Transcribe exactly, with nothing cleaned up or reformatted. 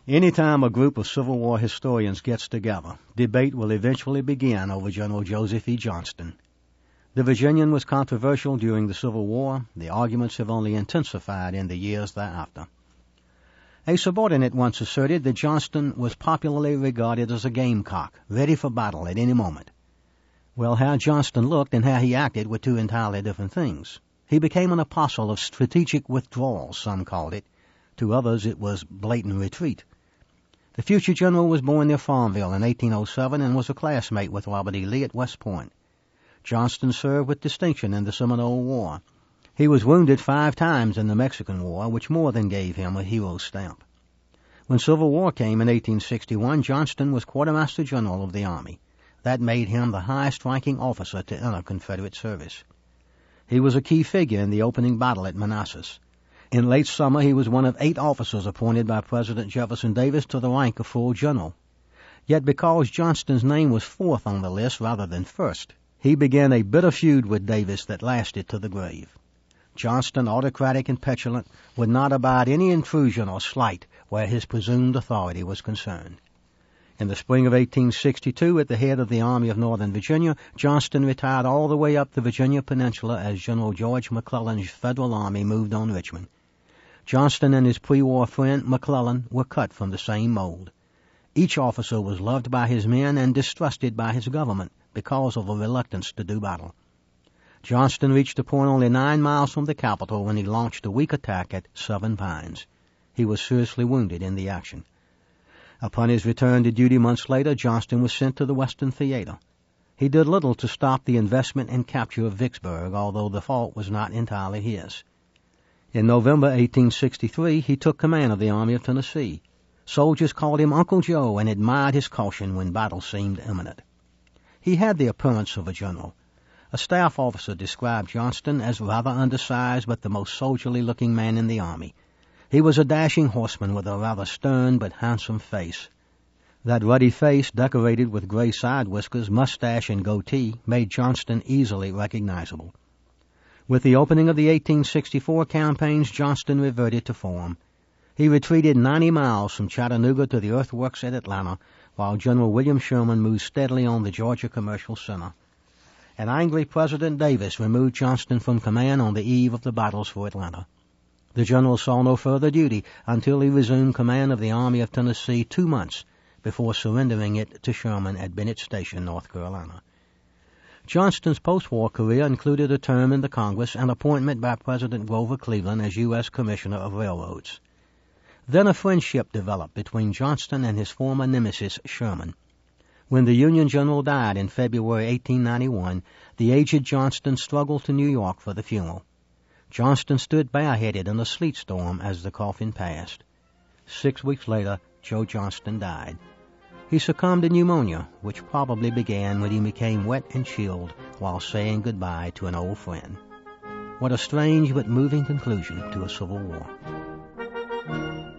Anytime a group of Civil War historians gets together, debate will eventually begin over General Joseph E. Johnston. The Virginian was controversial during the Civil War. The arguments have only intensified in the years thereafter. A subordinate once asserted that Johnston was popularly regarded as a gamecock, ready for battle at any moment. Well, how Johnston looked and how he acted were two entirely different things. He became an apostle of strategic withdrawal, some called it. To others it was blatant retreat. The future general was born near Farmville in eighteen oh seven and was a classmate with Robert E. Lee at West Point. Johnston served with distinction in the Seminole War. He was wounded five times in the Mexican War, which more than gave him a hero stamp. When Civil War came in eighteen sixty-one, Johnston was Quartermaster General of the Army. That made him the highest-ranking officer to enter Confederate service. He was a key figure in the opening battle at Manassas. In late summer, he was one of eight officers appointed by President Jefferson Davis to the rank of full general. Yet because Johnston's name was fourth on the list rather than first, he began a bitter feud with Davis that lasted to the grave. Johnston, autocratic and petulant, would not abide any intrusion or slight where his presumed authority was concerned. In the spring of eighteen sixty-two, at the head of the Army of Northern Virginia, Johnston retired all the way up the Virginia Peninsula as General George McClellan's Federal Army moved on Richmond. Johnston and his pre-war friend McClellan were cut from the same mold. Each officer was loved by his men and distrusted by his government because of a reluctance to do battle. Johnston reached a point only nine miles from the capital when he launched a weak attack at Seven Pines. He was seriously wounded in the action. Upon his return to duty months later, Johnston was sent to the Western Theater. He did little to stop the investment and capture of Vicksburg, although the fault was not entirely his. In November eighteen sixty-three, he took command of the Army of Tennessee. Soldiers called him Uncle Joe and admired his caution when battle seemed imminent. He had the appearance of a general. A staff officer described Johnston as rather undersized but the most soldierly-looking man in the Army. He was a dashing horseman with a rather stern but handsome face. That ruddy face, decorated with gray side whiskers, mustache, and goatee, made Johnston easily recognizable. With the opening of the eighteen sixty-four campaigns, Johnston reverted to form. He retreated ninety miles from Chattanooga to the earthworks at Atlanta, while General William Sherman moved steadily on the Georgia Commercial Center. An angry President Davis removed Johnston from command on the eve of the battles for Atlanta. The general saw no further duty until he resumed command of the Army of Tennessee two months before surrendering it to Sherman at Bennett Station, North Carolina. Johnston's post-war career included a term in the Congress and appointment by President Grover Cleveland as U S Commissioner of Railroads. Then a friendship developed between Johnston and his former nemesis, Sherman. When the Union general died in February eighteen ninety-one, the aged Johnston struggled to New York for the funeral. Johnston stood bareheaded in a sleet storm as the coffin passed. Six weeks later, Joe Johnston died. He succumbed to pneumonia, which probably began when he became wet and chilled while saying goodbye to an old friend. What a strange but moving conclusion to a Civil War.